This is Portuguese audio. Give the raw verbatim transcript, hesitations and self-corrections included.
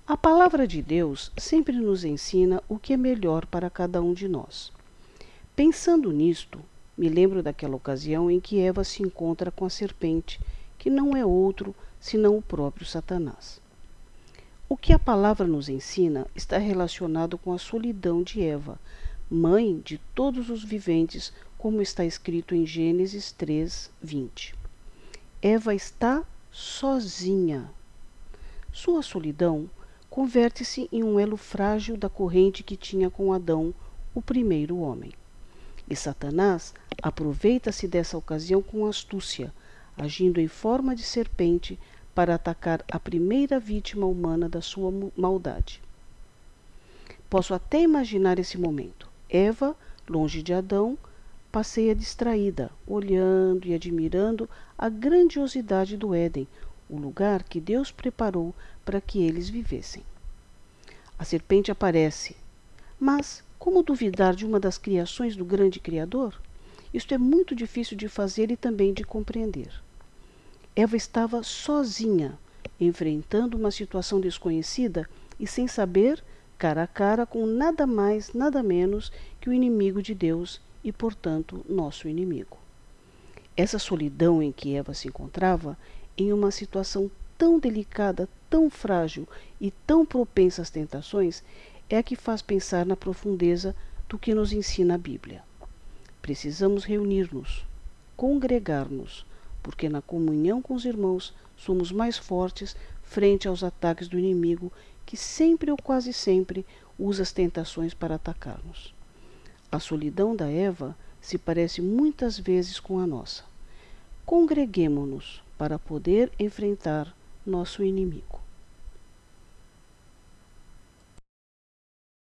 A palavra de Deus sempre nos ensina o que é melhor para cada um de nós. Pensando nisto, me lembro daquela ocasião em que Eva se encontra com a serpente, que não é outro senão o próprio Satanás. O que a palavra nos ensina está relacionado com a solidão de Eva, mãe de todos os viventes, como está escrito em Gênesis três, vinte. Eva está sozinha. Sua solidão converte-se em um elo frágil da corrente que tinha com Adão, o primeiro homem. E Satanás aproveita-se dessa ocasião com astúcia, agindo em forma de serpente para atacar a primeira vítima humana da sua maldade. Posso até imaginar esse momento. Eva, longe de Adão, passeia distraída, olhando e admirando a grandiosidade do Éden, o lugar que Deus preparou para que eles vivessem. A serpente aparece, mas como duvidar de uma das criações do grande Criador? Isto é muito difícil de fazer e também de compreender. Eva estava sozinha, enfrentando uma situação desconhecida e sem saber, cara a cara com nada mais, nada menos que o inimigo de Deus e, portanto, nosso inimigo. Essa solidão em que Eva se encontrava, em uma situação tão delicada, tão frágil e tão propensa às tentações, é a que faz pensar na profundeza do que nos ensina a Bíblia. Precisamos reunir-nos, congregar-nos, porque na comunhão com os irmãos somos mais fortes frente aos ataques do inimigo, que sempre ou quase sempre usa as tentações para atacar-nos. A solidão da Eva se parece muitas vezes com a nossa. Congreguemo-nos para poder enfrentar nosso inimigo.